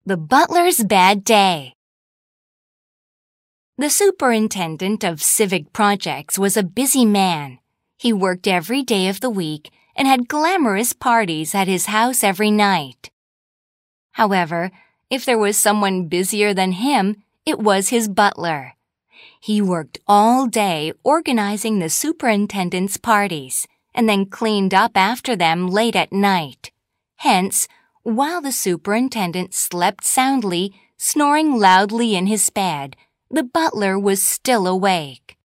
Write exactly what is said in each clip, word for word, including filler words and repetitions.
The Butler's Bad Day. The superintendent of civic projects was a busy man. He worked every day of the week and had glamorous parties at his house every night. However, if there was someone busier than him, it was his butler. He worked all day organizing the superintendent's parties and then cleaned up after them late at night. Hence, while the superintendent slept soundly, snoring loudly in his bed, the butler was still awake.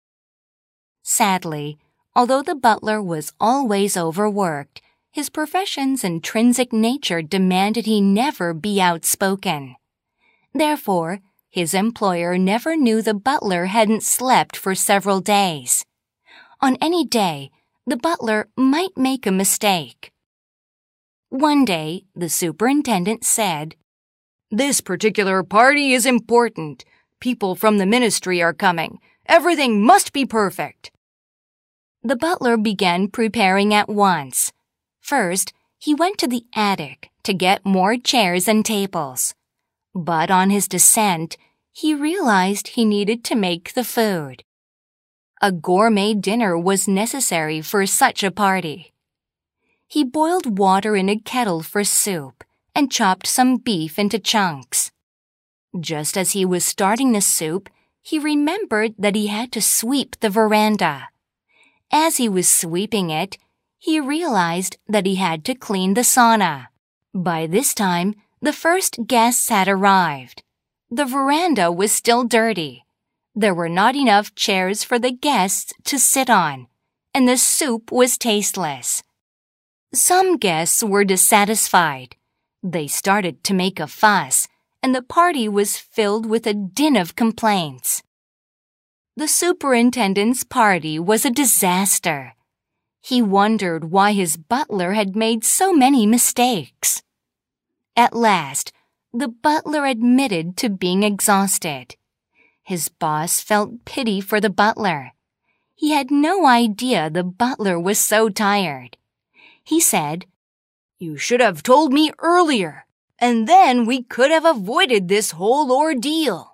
Sadly, although the butler was always overworked, his profession's intrinsic nature demanded he never be outspoken. Therefore, his employer never knew the butler hadn't slept for several days. On any day, the butler might make a mistake. One day, the superintendent said, "This particular party is important. People from the ministry are coming. Everything must be perfect." The butler began preparing at once. First, he went to the attic to get more chairs and tables. But on his descent, he realized he needed to make the food. A gourmet dinner was necessary for such a party. He boiled water in a kettle for soup and chopped some beef into chunks. Just as he was starting the soup, he remembered that he had to sweep the veranda. As he was sweeping it, he realized that he had to clean the sauna. By this time, the first guests had arrived. The veranda was still dirty. There were not enough chairs for the guests to sit on, and the soup was tasteless. Some guests were dissatisfied. They started to make a fuss, and the party was filled with a din of complaints. The superintendent's party was a disaster. He wondered why his butler had made so many mistakes. At last, the butler admitted to being exhausted. His boss felt pity for the butler. He had no idea the butler was so tired. He said, "You should have told me earlier, and then we could have avoided this whole ordeal."